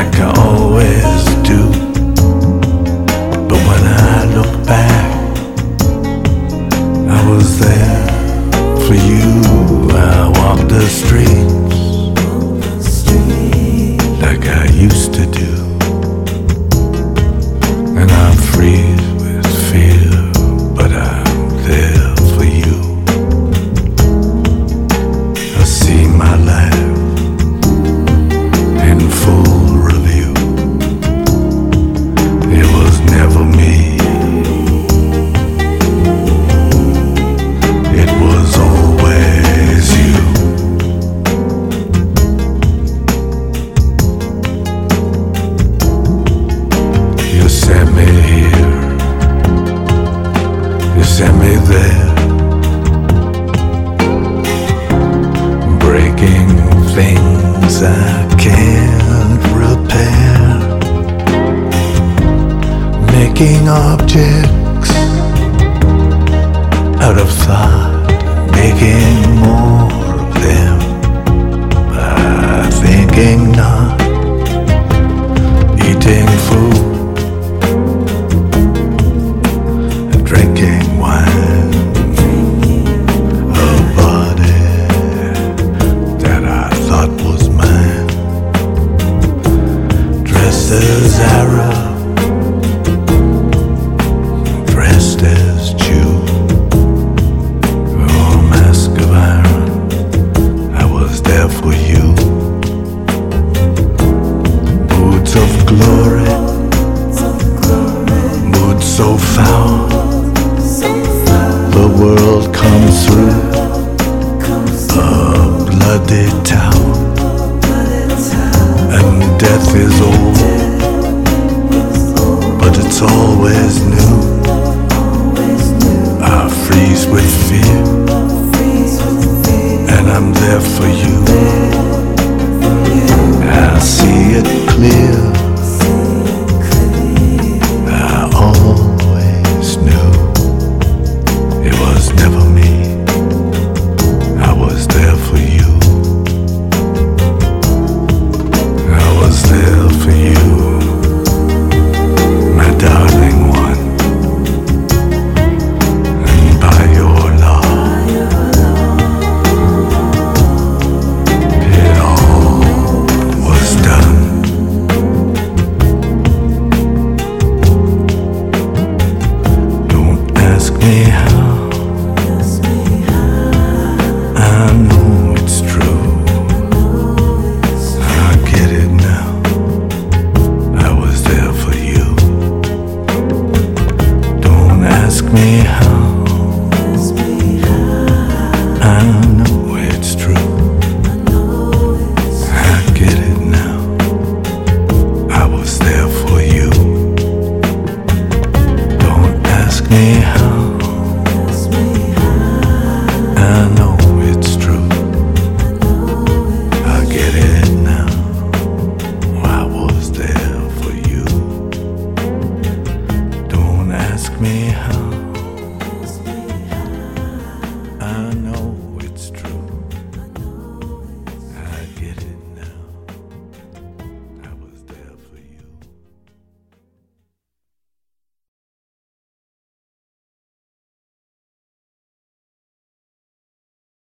like I always do. But when I look back, I was there for you. I walked the streets like I used to do, and I'm free with fear, but I'm there for you. I see my life in full review. It was never me, it was always you. You sent me here, you sent me there, breaking things I can't repair, making objects out of thought, making more of them by thinking not, eating food, drinking wine, a body that I thought was mine, dressed as Arab